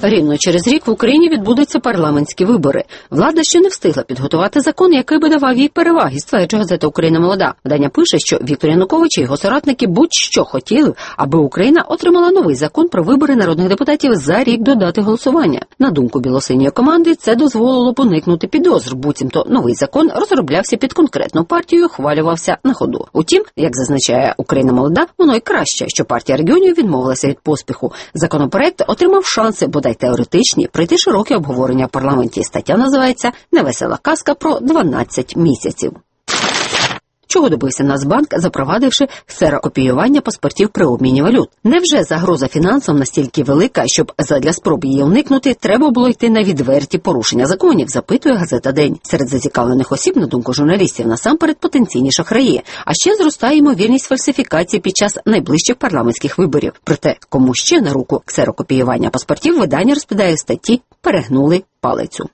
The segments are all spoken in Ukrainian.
Рівно через рік в Україні відбудуться парламентські вибори. Влада ще не встигла підготувати закон, який би давав їй переваги, стверджує газета «Україна молода». Видання пише, що Віктор Янукович і його соратники будь-що хотіли, аби Україна отримала новий закон про вибори народних депутатів за рік до дати голосування. На думку білосиньої команди, це дозволило б уникнути підозр, буцімто новий закон розроблявся під конкретну партію, хвалювався на ходу. Утім, як зазначає «Україна молода», воно й краще, що партія регіонів відмовилася від поспіху. Законопроект отримав шанси, бодай теоретичні, пройти широке обговорення в парламенті. Стаття називається «Невесела казка про 12 місяців». Чого добився Нацбанк, запровадивши ксерокопіювання паспортів при обміні валют? Невже загроза фінансам настільки велика, щоб задля спроби її уникнути, треба було йти на відверті порушення законів, запитує газета «День». Серед зацікавлених осіб, на думку журналістів, насамперед потенційні шахраї. А ще зростає ймовірність фальсифікації під час найближчих парламентських виборів. Проте, кому ще на руку ксерокопіювання паспортів, видання розповідає в статті «Перегнули палицю».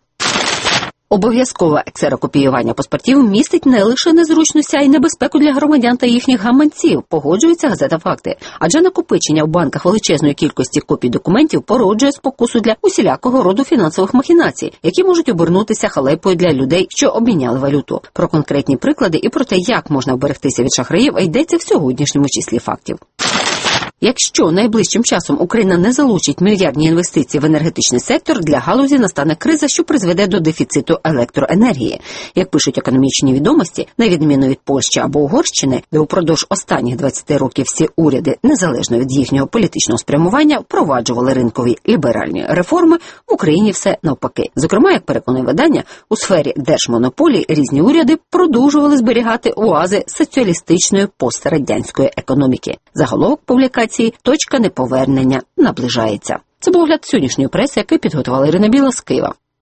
Обов'язкове ксерокопіювання паспортів містить не лише незручності, а й небезпеку для громадян та їхніх гаманців, погоджується газета «Факти». Адже накопичення в банках величезної кількості копій документів породжує спокусу для усілякого роду фінансових махінацій, які можуть обернутися халепою для людей, що обміняли валюту. Про конкретні приклади і про те, як можна вберегтися від шахраїв, йдеться в сьогоднішньому числі «Фактів». Якщо найближчим часом Україна не залучить мільярдні інвестиції в енергетичний сектор, для галузі настане криза, що призведе до дефіциту електроенергії. Як пишуть економічні відомості, на відміну від Польщі або Угорщини, де упродовж останніх 20 років всі уряди, незалежно від їхнього політичного спрямування, впроваджували ринкові ліберальні реформи, в Україні все навпаки. Зокрема, як переконує видання, у сфері держмонополій різні уряди продовжували зберігати оази соціалістичної пострадянської економіки. Заголовок публікації «Точка неповернення наближається». Це був огляд сьогоднішньої преси, який підготувала Ірина Біла з Києва.